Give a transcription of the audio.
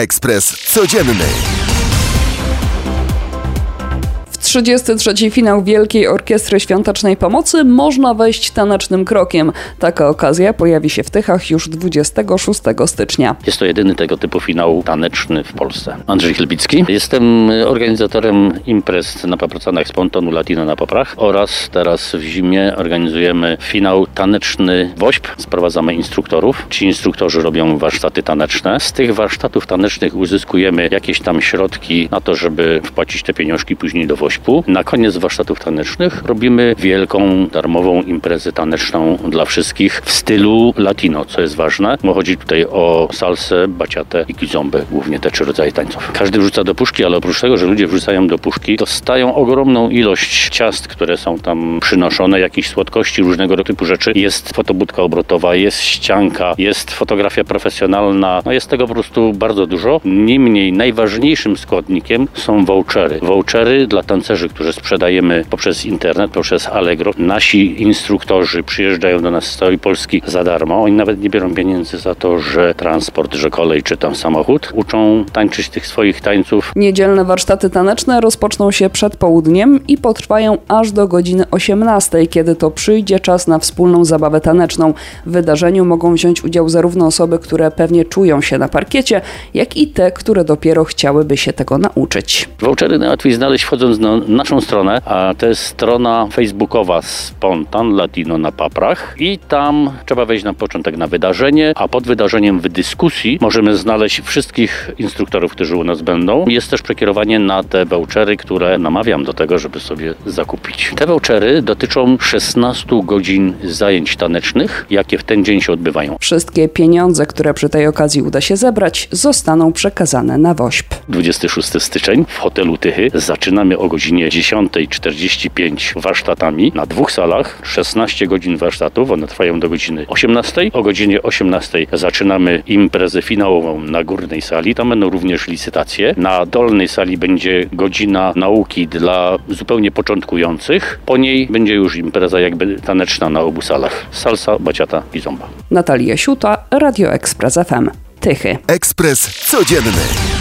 Ekspres Codzienny. 33. finał Wielkiej Orkiestry Świątecznej Pomocy można wejść tanecznym krokiem. Taka okazja pojawi się w Tychach już 26 stycznia. Jest to jedyny tego typu finał taneczny w Polsce. Andrzej Chlebicki. Jestem organizatorem imprez na Paprocanach z pontonu Latino na Poprach oraz teraz w zimie organizujemy finał taneczny WOŚP. Sprowadzamy instruktorów. Ci instruktorzy robią warsztaty taneczne. Z tych warsztatów tanecznych uzyskujemy jakieś tam środki na to, żeby wpłacić te pieniążki później do WOŚP. Na koniec warsztatów tanecznych robimy wielką, darmową imprezę taneczną dla wszystkich w stylu latino, co jest ważne, bo chodzi tutaj o salsę, baciatę i kizombę, głównie te 3 rodzaje tańców. Każdy wrzuca do puszki, ale oprócz tego, że ludzie wrzucają do puszki, dostają ogromną ilość ciast, które są tam przynoszone, jakichś słodkości, różnego typu rzeczy. Jest fotobudka obrotowa, jest ścianka, jest fotografia profesjonalna, jest tego po prostu bardzo dużo. Niemniej najważniejszym składnikiem są vouchery. Vouchery dla tancerzy, którzy sprzedajemy poprzez internet, poprzez Allegro. Nasi instruktorzy przyjeżdżają do nas z całej Polski za darmo. Oni nawet nie biorą pieniędzy za to, że transport, że kolej czy tam samochód. Uczą tańczyć tych swoich tańców. Niedzielne warsztaty taneczne rozpoczną się przed południem i potrwają aż do godziny 18, kiedy to przyjdzie czas na wspólną zabawę taneczną. W wydarzeniu mogą wziąć udział zarówno osoby, które pewnie czują się na parkiecie, jak i te, które dopiero chciałyby się tego nauczyć. Vouchery najłatwiej znaleźć wchodząc na naszą stronę, a to jest strona facebookowa Spontan Latino na Paprach i tam trzeba wejść na początek na wydarzenie, a pod wydarzeniem w dyskusji możemy znaleźć wszystkich instruktorów, którzy u nas będą. Jest też przekierowanie na te vouchery, które namawiam do tego, żeby sobie zakupić. Te vouchery dotyczą 16 godzin zajęć tanecznych, jakie w ten dzień się odbywają. Wszystkie pieniądze, które przy tej okazji uda się zebrać, zostaną przekazane na WOŚP. 26 styczeń w hotelu Tychy zaczynamy o godzinie 10:45 warsztatami na 2 salach, 16 godzin warsztatów, one trwają do godziny 18. O godzinie 18 zaczynamy imprezę finałową na górnej sali, tam będą również licytacje. Na dolnej sali będzie godzina nauki dla zupełnie początkujących, po niej będzie już impreza jakby taneczna na obu salach. Salsa, baciata i zomba. Natalia Siuta, Radio Ekspres FM. Tychy. Ekspres Codzienny.